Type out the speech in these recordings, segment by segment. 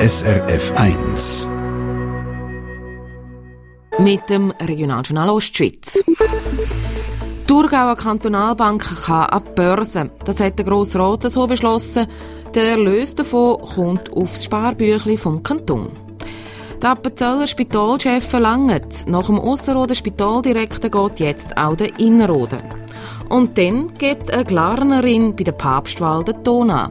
SRF 1 mit dem Regionaljournal Ostschweiz. Die Thurgauer Kantonalbank kann an die Börse. Das hat der Grosse Rat so beschlossen. Der Erlös davon kommt aufs Sparbüchlein vom Kanton. Der Appenzeller Spitalchef verlangt. Nach dem Ausserrhoden Spitaldirektor geht jetzt auch der Innerrhoden. Und dann geht eine Glarnerin bei der Papstwahl den Ton an.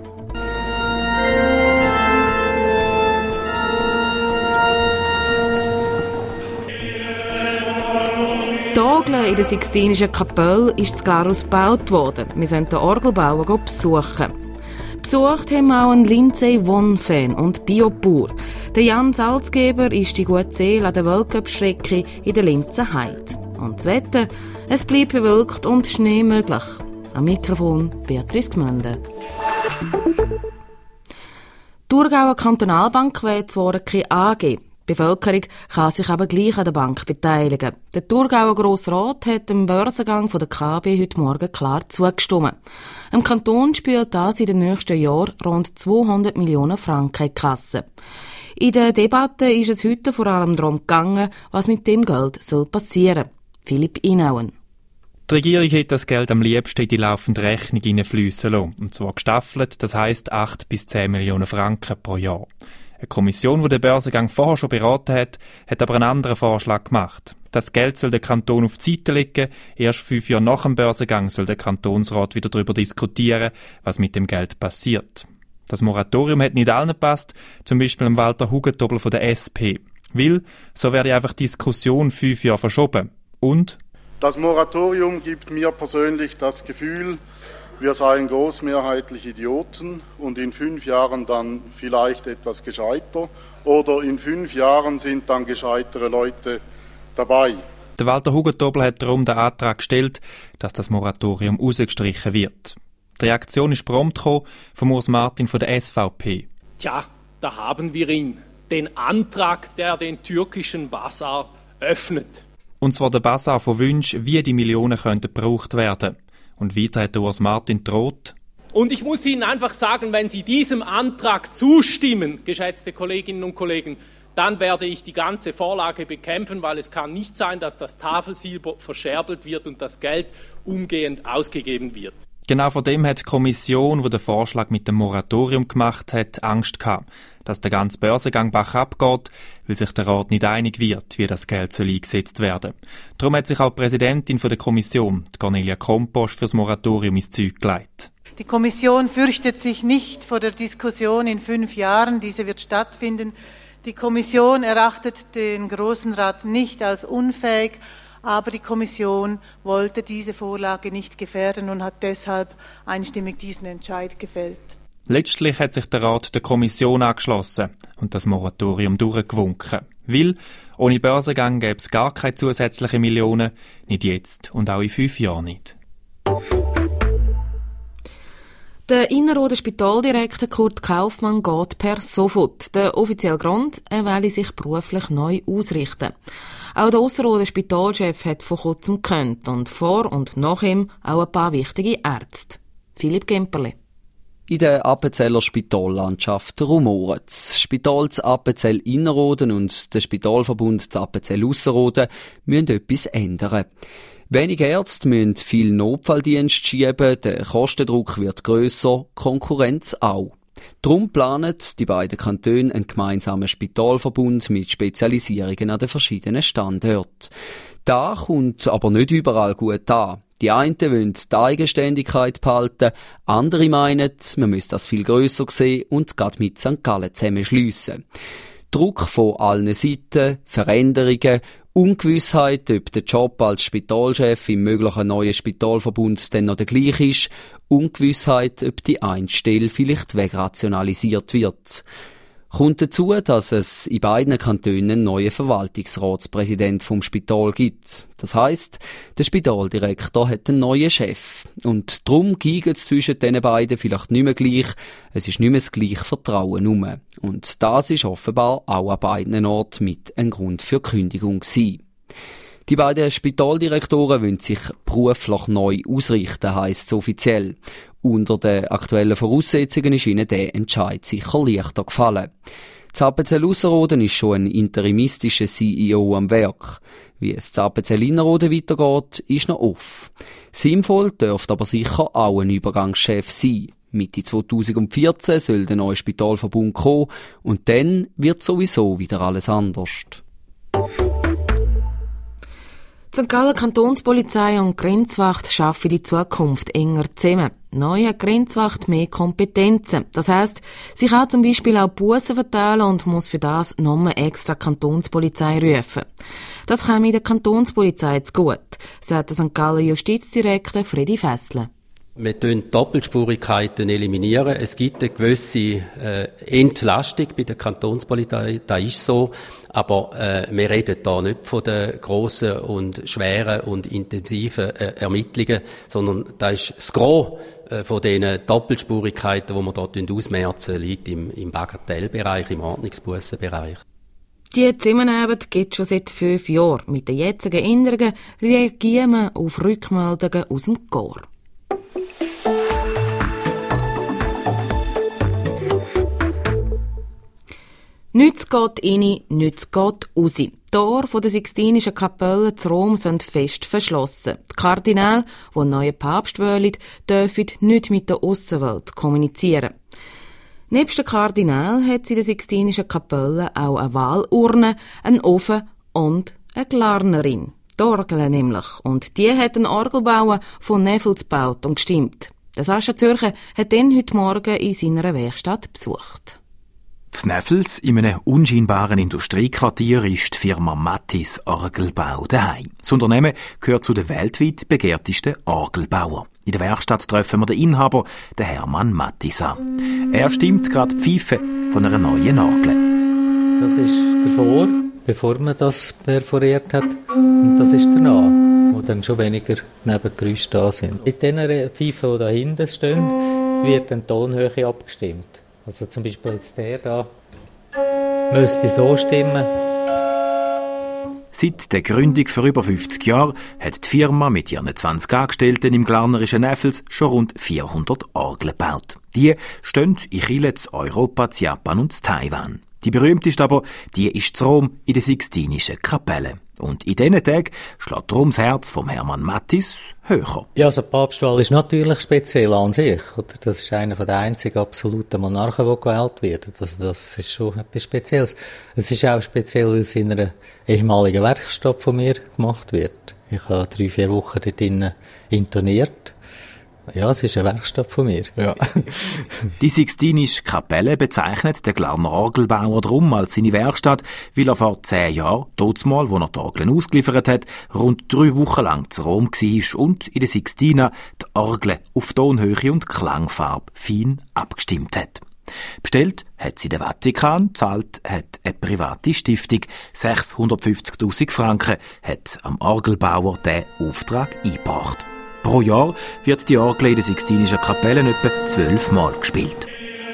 Die Orgel in der Sixtinischen Kapelle ist zu Glarus gebaut worden. Wir sind den Orgelbauer besuchen. Besucht haben auch einen Lindsay Vonn-Fan und Biopur. Der Jan Salzgeber ist die gute Seele an der Weltcup-Strecke in der Linzer Heide. Und das Wetter, es bleibt bewölkt und Schnee möglich. Am Mikrofon Beatrice Gmünde. Die Thurgauer Kantonalbank will zwar keine AG. Die Bevölkerung kann sich aber gleich an der Bank beteiligen. Der Thurgauer Grosse Rat hat dem Börsengang von der KB heute Morgen klar zugestimmt. Im Kanton spült das in den nächsten Jahren rund 200 Millionen Franken in die Kasse. In der Debatte ist es heute vor allem darum gegangen, was mit dem Geld passieren soll. Philipp Inauen. Die Regierung hätte das Geld am liebsten in die laufende Rechnung hineinfliessen lassen. Und zwar gestaffelt, das heisst 8 bis 10 Millionen Franken pro Jahr. Eine Kommission, die den Börsengang vorher schon beraten hat aber einen anderen Vorschlag gemacht. Das Geld soll der Kanton auf die Seite legen. Erst 5 Jahre nach dem Börsengang soll der Kantonsrat wieder darüber diskutieren, was mit dem Geld passiert. Das Moratorium hat nicht allen gepasst, zum Beispiel dem Walter Hugentobel von der SP. Weil, so werde einfach die Diskussion 5 Jahre verschoben. Und? Das Moratorium gibt mir persönlich das Gefühl, wir seien großmehrheitlich Idioten und in 5 Jahren dann vielleicht etwas gescheiter oder in 5 Jahren sind dann gescheitere Leute dabei. Der Walter Hugentobel hat darum den Antrag gestellt, dass das Moratorium rausgestrichen wird. Die Reaktion ist prompt gekommen von Urs Martin von der SVP. Tja, da haben wir ihn. Den Antrag, der den türkischen Basar öffnet. Und zwar der Basar von Wünschen, wie die Millionen könnten gebraucht werden. Und weiter hat Urs Martin droht. Und ich muss Ihnen einfach sagen, wenn Sie diesem Antrag zustimmen, geschätzte Kolleginnen und Kollegen, dann werde ich die ganze Vorlage bekämpfen, weil es kann nicht sein, dass das Tafelsilber verscherbelt wird und das Geld umgehend ausgegeben wird. Genau vor dem hat die Kommission, die den Vorschlag mit dem Moratorium gemacht hat, Angst gehabt, dass der ganze Börsengang bach abgeht, weil sich der Rat nicht einig wird, wie das Geld eingesetzt werden soll. Darum hat sich auch die Präsidentin der Kommission, Cornelia Komposch, für das Moratorium ins Zeug gelegt. Die Kommission fürchtet sich nicht vor der Diskussion in 5 Jahren. Diese wird stattfinden. Die Kommission erachtet den Grossen Rat nicht als unfähig, aber die Kommission wollte diese Vorlage nicht gefährden und hat deshalb einstimmig diesen Entscheid gefällt. Letztlich hat sich der Rat der Kommission angeschlossen und das Moratorium durchgewunken. Weil ohne Börsengang gäbe es gar keine zusätzlichen Millionen, nicht jetzt und auch in 5 Jahren nicht. Der Innerrhoden Spitaldirektor Kurt Kaufmann geht per sofort. Der offizielle Grund, er will sich beruflich neu ausrichten. Auch der Ausserrhoden Spitalchef hat vor kurzem gekündigt und vor und nach ihm auch ein paar wichtige Ärzte. Philipp Gemperle. In der Appenzeller Spitallandschaft rumoret es. Spital zu Appenzell Innerrhoden und der Spitalverbund zu Appenzell Ausserrhoden müssen etwas ändern. Wenige Ärzte müssen viel Notfalldienst schieben, der Kostendruck wird grösser, Konkurrenz auch. Darum planen die beiden Kantone einen gemeinsamen Spitalverbund mit Spezialisierungen an den verschiedenen Standorten. Da kommt aber nicht überall gut an. Die einen wollen die Eigenständigkeit behalten, andere meinen, man müsse das viel grösser sehen und gerade mit St. Gallen zusammenschliessen. Druck von allen Seiten, Veränderungen, Ungewissheit, ob der Job als Spitalchef im möglichen neuen Spitalverbund dann noch der gleiche ist, Ungewissheit, ob die eine Stelle vielleicht wegrationalisiert wird. Kommt dazu, dass es in beiden Kantonen einen neuen Verwaltungsratspräsident vom Spital gibt. Das heisst, der Spitaldirektor hat einen neuen Chef. Und darum geht es zwischen den beiden vielleicht nicht mehr gleich. Es ist nicht mehr das gleiche Vertrauen herum. Und das ist offenbar auch an beiden Orten mit ein Grund für Kündigung gewesen. Die beiden Spitaldirektoren wollen sich beruflich neu ausrichten, heisst es offiziell. Unter den aktuellen Voraussetzungen ist ihnen der Entscheid sicher leichter gefallen. In Appenzell-Ausserrhoden ist schon ein interimistischer CEO am Werk. Wie es in Appenzell-Innerrhoden weitergeht, ist noch offen. Sinnvoll dürfte aber sicher auch ein Übergangschef sein. Mitte 2014 soll der neue Spitalverbund kommen und dann wird sowieso wieder alles anders. Die St. Gallen Kantonspolizei und die Grenzwacht arbeiten in die Zukunft enger zusammen. Neu hat die Grenzwacht mehr Kompetenzen. Das heisst, sie kann zum Beispiel auch Bussen verteilen und muss für das nochmal extra Kantonspolizei rufen. Das käme der Kantonspolizei zu gut, sagt der St. Gallen Justizdirektor Fredi Fessler. Wir eliminieren Doppelspurigkeiten. Es gibt eine gewisse Entlastung bei der Kantonspolizei, das ist so. Aber wir reden da nicht von den grossen und schweren und intensiven Ermittlungen, sondern das ist das Gros von diesen Doppelspurigkeiten, die wir dort ausmerzen, liegt im Bagatellbereich, im Ordnungsbussenbereich. Die Zusammenarbeit geht schon seit 5 Jahren. Mit den jetzigen Änderungen reagieren wir auf Rückmeldungen aus dem Korps. Nichts geht rein, nichts geht raus. Die Tore der Sixtinischen Kapelle zu Rom sind fest verschlossen. Die Kardinäle, die einen neuen Papst wählen, dürfen nicht mit der Aussenwelt kommunizieren. Nebst den Kardinälen hat sie in der Sixtinischen Kapelle auch eine Wahlurne, einen Ofen und eine Glarnerin. Die Orgel nämlich. Und die hat einen Orgelbauer von Neffels gebaut und gestimmt. Der Sascha Zürcher hat den heute Morgen in seiner Werkstatt besucht. In Neffels, in einem unscheinbaren Industriequartier, ist die Firma Mattis Orgelbau daheim. Das Unternehmen gehört zu den weltweit begehrtesten Orgelbauern. In der Werkstatt treffen wir den Inhaber, den Hermann Mattis, an. Er stimmt gerade die Pfeife von einer neuen Orgel. Das ist davor, bevor man das perforiert hat. Und das ist danach, wo dann schon weniger Nebengeräusche da sind. Mit den Pfeifen, die da hinten stehen, wird eine Tonhöhe abgestimmt. Also zum Beispiel jetzt der da müsste so stimmen. Seit der Gründung vor über 50 Jahren hat die Firma mit ihren 20 Angestellten im glarnerischen Neffels schon rund 400 Orgeln gebaut. Die stehen in Chile, in Europa, in Japan und in Taiwan. Die berühmteste aber, die ist in Rom in der Sixtinischen Kapelle. Und in diesen Tagen schlägt darum das Herz vom Hermann Mattis höher. Ja, also die Papstwahl ist natürlich speziell an sich. Das ist einer der einzigen absoluten Monarchen, der gewählt wird. Also das ist schon etwas Spezielles. Es ist auch speziell, weil es in einer ehemaligen Werkstatt von mir gemacht wird. Ich habe 3-4 Wochen dort drinnen intoniert. Ja, es ist eine Werkstatt von mir. Ja. Die Sixtinische Kapelle bezeichnet der Glarner Orgelbauer drum als seine Werkstatt, weil er vor 10 Jahren, dazumal, wo er die Orgeln ausgeliefert hat, rund 3 Wochen lang zu Rom war und in der Sixtina die Orgeln auf Tonhöhe und Klangfarbe fein abgestimmt hat. Bestellt hat sie der Vatikan, zahlt hat eine private Stiftung. 650'000 Franken hat am Orgelbauer diesen Auftrag eingebracht. Pro Jahr wird die Orgel in der Sixtinischen Kapelle etwa 12 Mal gespielt.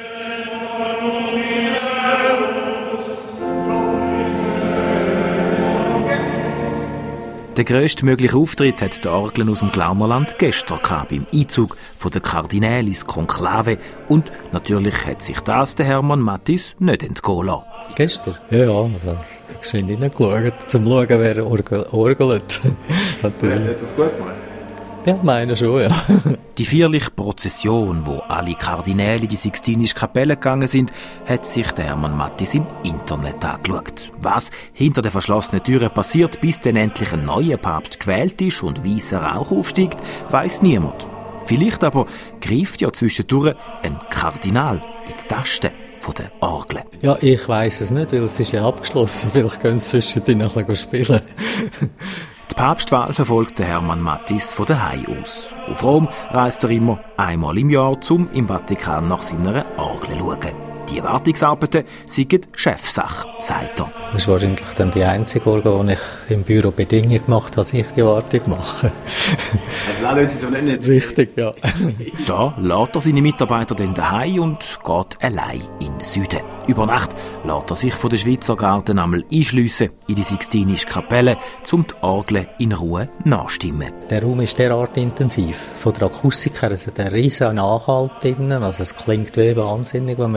Der grösstmögliche Auftritt hat die Orgeln aus dem Glarnerland gestern gehabt, beim Einzug der Kardinäle ins Konklave. Und natürlich hat sich das der Hermann Mattis nicht entgehen lassen. Gestern? Ja, also ich bin reingeschaut, um zu schauen, wer orgelt. Hat das gut gemacht? Ja, meine schon, ja. Die feierliche Prozession, wo alle Kardinäle in die Sixtinische Kapelle gegangen sind, hat sich der Hermann Mattis im Internet angeschaut. Was hinter den verschlossenen Türen passiert, bis dann endlich ein neuer Papst gewählt ist und weißer Rauch aufsteigt, weiss niemand. Vielleicht aber greift ja zwischendurch ein Kardinal in die Tasten der Orgel. Ja, ich weiss es nicht, weil es ist ja abgeschlossen. Vielleicht können sie zwischendurch noch ein bisschen spielen. Die Papstwahl verfolgt Hermann Mattis von daheim aus. Auf Rom reist er immer einmal im Jahr, um im Vatikan nach seiner Orgel zu schauen. Die Wartungsarbeiten seien Chefsache, sagt er. Das ist wahrscheinlich dann die einzige Orgel, die ich im Büro Bedingungen gemacht habe, dass ich die Wartung mache. Also da lassen Sie es nicht. Richtig, ja. Da lässt er seine Mitarbeiter dann daheim und geht allein in den Süden. Über Nacht lässt er sich von der Schweizer Garten einmal einschliessen in die Sixtinische Kapelle, um die Orgel in Ruhe nachstimmen. Der Raum ist derart intensiv. Von der Akustik her ist ein riesiger Nachhalt drin. Also es klingt wie wahnsinnig, wenn man da etwas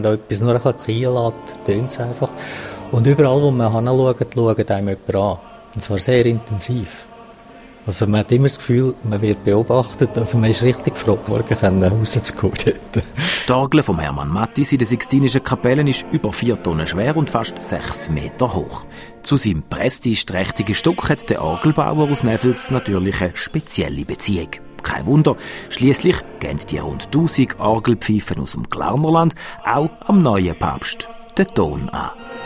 nur ein bisschen kriegen lässt, tönt es einfach. Und überall, wo man hinschaut, schaut einem jemand an. Und zwar sehr intensiv. Also man hat immer das Gefühl, man wird beobachtet. Also man ist richtig froh, morgen rauszugehen. Die Orgel von Hermann Mattis in der Sixtinischen Kapelle ist über 4 Tonnen schwer und fast 6 Meter hoch. Zu seinem prestigeträchtigen Stück hat der Orgelbauer aus Neffels natürlich eine spezielle Beziehung. Kein Wunder, schliesslich gehen die rund 1000 Orgelpfeifen aus dem Glarnerland auch am neuen Papst den Ton an.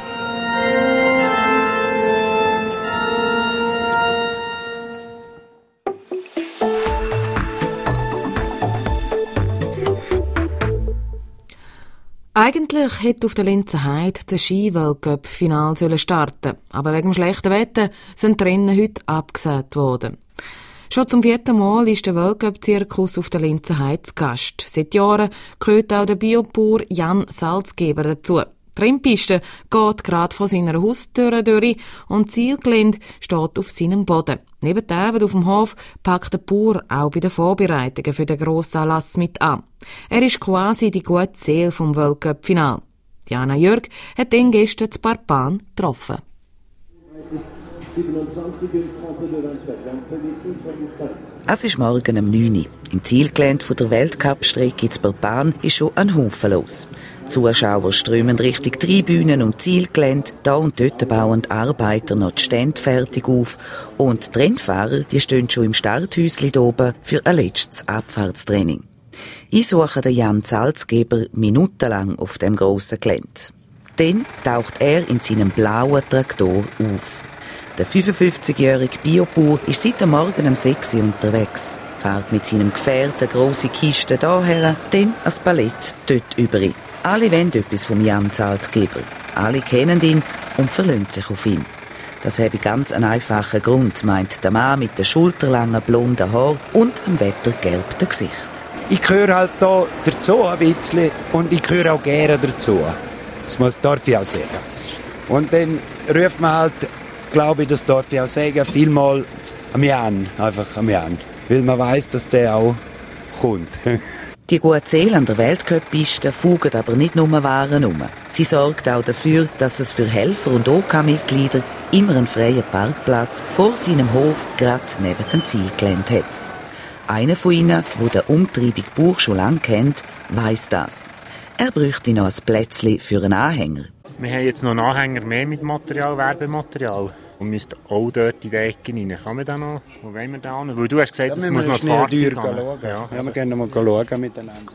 Eigentlich hätte auf der Linzer Heide der Ski-Weltcup-Final starten, aber wegen dem schlechten Wetter sind die Rennen heute abgesagt worden. Schon zum 4. Mal ist der Weltcup-Zirkus auf der Linzer Heide zu Gast. Seit Jahren gehört auch der Biobauer Jan Salzgeber dazu. Die Rennpiste geht gerade vor seiner Haustür durch und das Zielgelände steht auf seinem Boden. Nebenan auf dem Hof packt der Bauer auch bei den Vorbereitungen für den Grossanlass mit an. Er ist quasi die gute Seele vom Weltcup-Final. Diana Jörg hat den gestern zu Parpan getroffen. Es ist morgen um 9 Uhr. Im Zielgelände der Weltcup-Strecke in Parpan ist schon ein Haufen los. Zuschauer strömen Richtung Tribünen und Zielgelände. Da und dort bauen die Arbeiter noch die Stände fertig auf. Und die Rennfahrer, die stehen schon im Starthäuschen oben für ein letztes Abfahrtstraining. Ich suche den Jan Salzgeber minutenlang auf dem grossen Gelände. Dann taucht er in seinem blauen Traktor auf. Der 55-jährige Biobauer ist seit dem Morgen um 6 Uhr unterwegs, fährt mit seinem Gefährt eine grosse Kiste hierher, dann ein Palett dort übrig. Alle wollen etwas vom Jan Salzgeber. Alle kennen ihn und verlassen sich auf ihn. Das habe ganz einen einfachen Grund, meint der Mann mit den schulterlangen blonden Haaren und dem wettergelben Gesicht. Ich gehöre halt da dazu ein bisschen und ich gehöre auch gerne dazu. Das darf ich auch sagen. Und dann ruft man halt, glaube ich, das darf ich auch sagen, vielmal am Jan, einfach am Jan. Weil man weiss, dass der auch kommt. Die gute Seele an der Weltcup-Piste fugen aber nicht nur Waren um. Sie sorgt auch dafür, dass es für Helfer und OK-Mitglieder immer einen freien Parkplatz vor seinem Hof gerade neben dem Zielgelände hat. Einer von ihnen, der den umtriebigen Bauer schon lange kennt, weiss das. Er bräuchte noch ein Plätzchen für einen Anhänger. Wir haben jetzt noch einen Anhänger mehr mit Material, Werbematerial. Und müsste auch dort in die Ecke rein. Kann man da noch? Wo wollen wir da hin? Weil du hast gesagt, es muss noch das Fahrzeug schauen. Ja, wir können noch mal schauen miteinander.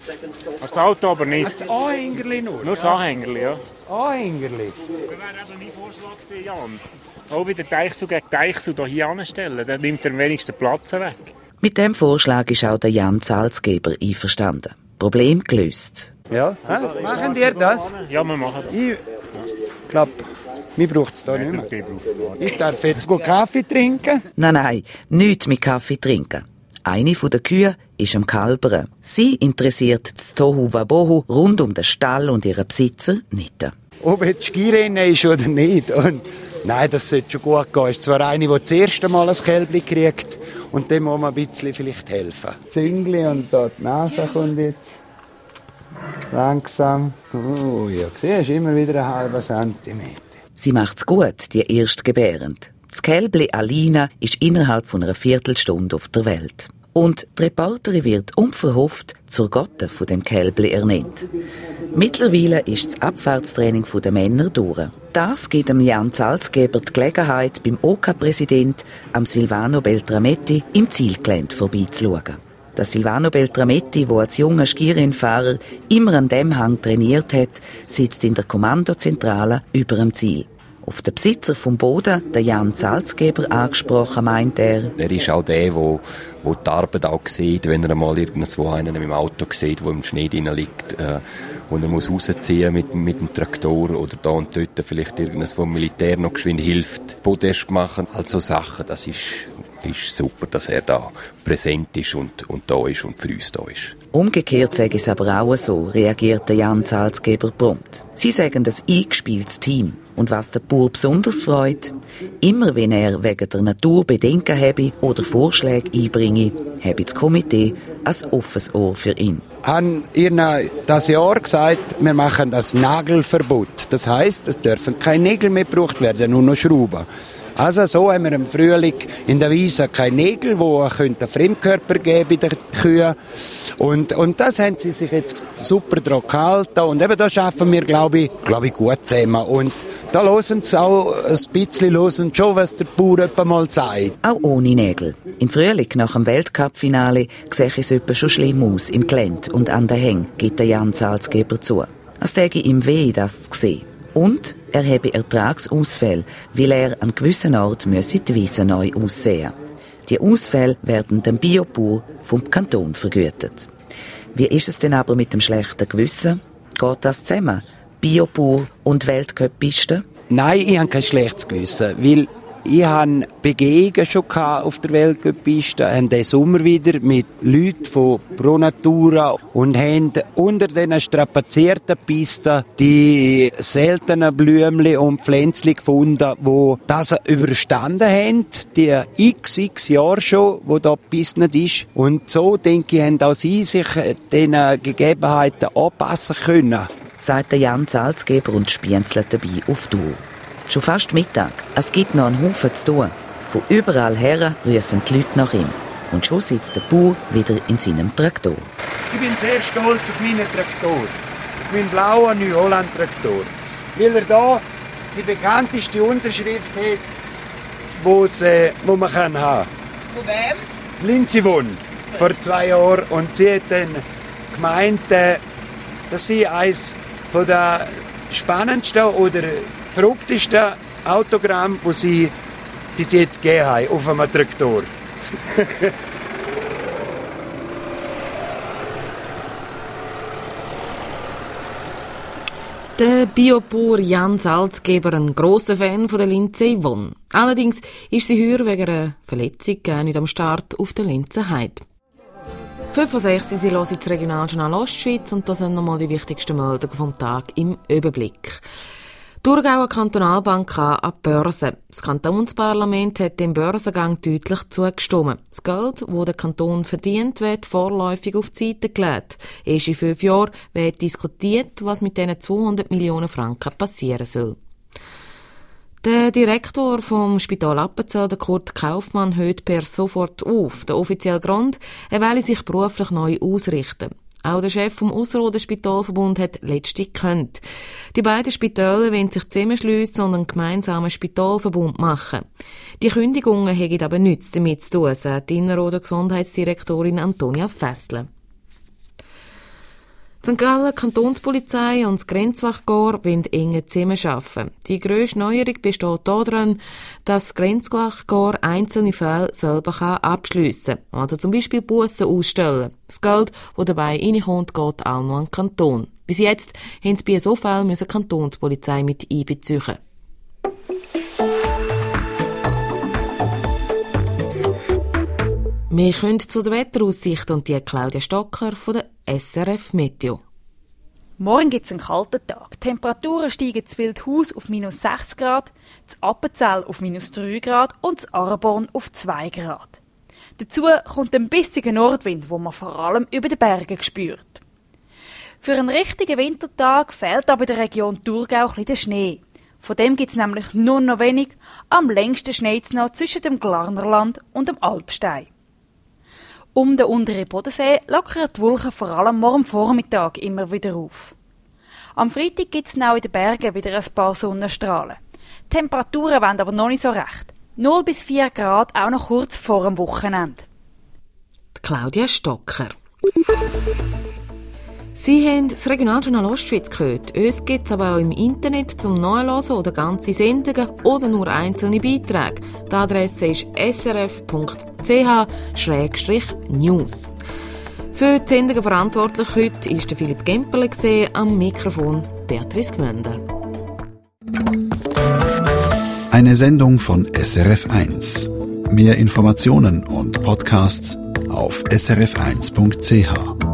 Das Auto aber nicht. Das Anhängerli nur? Nur das Anhängerli, ja. Anhängerli? Das wäre eben mein Vorschlag gewesen, Jan. Auch wieder Deichsel gegen Deichsel hier hinstellen. Dann nimmt er am wenigsten Platz weg. Mit dem Vorschlag ist auch der Jan Salzgeber einverstanden. Problem gelöst. Ja, machen wir das? Ja, wir machen das. Ich glaube, mir braucht es da nicht mehr. Ich darf jetzt Kaffee trinken? Nein, nichts mit Kaffee trinken. Eine der Kühe ist am Kalbern. Sie interessiert das Tohuwabohu rund um den Stall und ihren Besitzer nicht. Ob jetzt Skirennen ist oder nicht. Und nein, das sollte schon gut gehen. Es ist zwar eine, die das erste Mal ein Kälbchen kriegt und dem muss man ein bisschen vielleicht helfen. Züngli und da die Nase kommt jetzt. Langsam. Oh ja, siehst, immer wieder einen halben Zentimeter. Sie macht's gut, die Erstgebärende. Das Kälbli Alina ist innerhalb von einer Viertelstunde auf der Welt. Und die Reporterin wird unverhofft zur Gotte von dem Kälbli ernannt. Mittlerweile ist das Abfahrtstraining der Männer durch. Das gibt dem Jan Salzgeber die Gelegenheit, beim OK-Präsident, am Silvano Beltrametti, im Zielgelände vorbeizuschauen. Der Silvano Beltrametti, der als junger Skirennfahrer immer an dem Hang trainiert hat, sitzt in der Kommandozentrale über dem Ziel. Auf den Besitzer vom Boden, der Jan Salzgeber, angesprochen, meint er. Er ist auch der die Arbeit auch sieht, wenn er mal irgendwo einen im Auto sieht, der im Schnee drin liegt, und er muss rausziehen mit dem Traktor oder da und dort vielleicht irgendwas vom Militär noch geschwind hilft, Podest machen. Also Sachen, das ist super, dass er da präsent ist und da ist und für uns da ist. Umgekehrt sage ich es aber auch so, reagiert der Jan Salzgeber prompt. Sie sagen das eingespieltes Team. Und was der Bauer besonders freut, immer wenn er wegen der Natur Bedenken habe oder Vorschläge einbringe, habe das Komitee ein offenes Ohr für ihn. haben ihr das Jahr gesagt, wir machen das Nagelverbot. Das heisst, es dürfen keine Nägel mehr gebraucht werden, nur noch Schrauben. Also so haben wir im Frühling in der Wiese keine Nägel, wo einen Fremdkörper geben bei den Kühen. Und das haben sie sich jetzt super dran gehalten. Und eben da schaffen wir, glaube ich, gut zusammen. Und da hören sie auch ein bisschen schon, was der Bauer etwa mal sagt. Auch ohne Nägel. Im Frühling nach dem Weltcup-Finale sehe es etwa schon schlimm aus im Gelände und an den Hängen, gibt der Jan Salzgeber zu. Es täte ihm weh, das zu sehen. Und er habe Ertragsausfälle, weil er an gewissen Orten die Wiese neu aussehen. Die Ausfälle werden dem Biobauer vom Kanton vergütet. Wie ist es denn aber mit dem schlechten Gewissen? Geht das zusammen? Biobauer und Weltcup-Piste? Nein, ich habe kein schlechtes Gewissen, weil ich habe Begehungen schon auf der Weltcup-Piste, haben diesen Sommer wieder mit Leuten von Pro Natura und haben unter diesen strapazierten Pisten die seltenen Blümchen und Pflänzchen gefunden, die das überstanden haben, die x Jahre schon, wo da gebissen ist. Und so, denke ich, haben auch sie sich den Gegebenheiten anpassen können. Sagt der Jan Salzgeber und spienzelt dabei auf die Uhr. Schon fast Mittag. Es gibt noch einen Haufen zu tun. Von überall her rufen die Leute nach ihm. Und schon sitzt der Bauer wieder in seinem Traktor. Ich bin sehr stolz auf meinen Traktor. Auf meinen blauen New Holland Traktor. Weil er da die bekannteste Unterschrift hat, wo man haben kann. Von wem? Lindsay Vonn. Vor 2 Jahren. Und sie hat dann gemeint, dass sie eines von der spannendsten oder verrücktesten Autogramm, das sie bis jetzt gegeben haben, auf einem Traktor. Der Biobauer Jan Salzgeber, ein grosser Fan von der Lindsay Vonn. Allerdings ist sie heuer wegen einer Verletzung nicht am Start auf der Linzer Heide. 5:06 Uhr, Sie hören das Regionaljournal Ostschweiz und das sind nochmal die wichtigsten Meldungen vom Tag im Überblick. Die Thurgauer Kantonalbank an die Börse. Das Kantonsparlament hat dem Börsengang deutlich zugestimmt. Das Geld, das der Kanton verdient, wird vorläufig auf die Seite gelegt. Erst in 5 Jahren wird diskutiert, was mit diesen 200 Millionen Franken passieren soll. Der Direktor vom Spital Appenzell, Kurt Kaufmann, hört per sofort auf. Der offizielle Grund, er will sich beruflich neu ausrichten. Auch der Chef vom Ausserrhoder Spitalverbund hat letztlich gekündigt. Die beiden Spitäler wollen sich zusammenschliessen und einen gemeinsamen Spitalverbund machen. Die Kündigungen haben aber nichts damit zu tun, sagt die Innerrhoder Gesundheitsdirektorin Antonia Fessler. Die St. Gallen Kantonspolizei und das Grenzwachkorps wollen eng zusammenarbeiten. Die grösste Neuerung besteht darin, dass das Grenzwachkorps einzelne Fälle selber abschliessen kann. Also zum Beispiel Bussen ausstellen. Das Geld, das dabei reinkommt, geht auch noch an den Kanton. Bis jetzt haben sie bei so Fällen die Kantonspolizei mit einbeziehen. Wir kommen zu der Wetteraussicht und die Claudia Stocker von der SRF Meteo. Morgen gibt es einen kalten Tag. Die Temperaturen steigen zu Wildhaus auf -6 Grad, zu Appenzell auf -3 Grad und zu Arborn auf 2 Grad. Dazu kommt ein bissiger Nordwind, wo man vor allem über den Bergen spürt. Für einen richtigen Wintertag fehlt aber in der Region Thurgau ein bisschen der Schnee. Von dem gibt es nämlich nur noch wenig. Am längsten schneit es noch zwischen dem Glarnerland und dem Alpstein. Um den unteren Bodensee lockern die Wolken vor allem morgen Vormittag immer wieder auf. Am Freitag gibt es auch in den Bergen wieder ein paar Sonnenstrahlen. Die Temperaturen wollen aber noch nicht so recht. 0 bis 4 Grad auch noch kurz vor dem Wochenende. Claudia Stocker. Sie haben das Regionaljournal Ostschweiz gehört. Uns gibt es aber auch im Internet zum Nachlesen oder ganze Sendungen oder nur einzelne Beiträge. Die Adresse ist srf.ch/news. Für die Sendungen verantwortlich heute ist der Philipp Gemperle gesehen, am Mikrofon Beatrice Gmünder. Eine Sendung von SRF1. Mehr Informationen und Podcasts auf srf1.ch.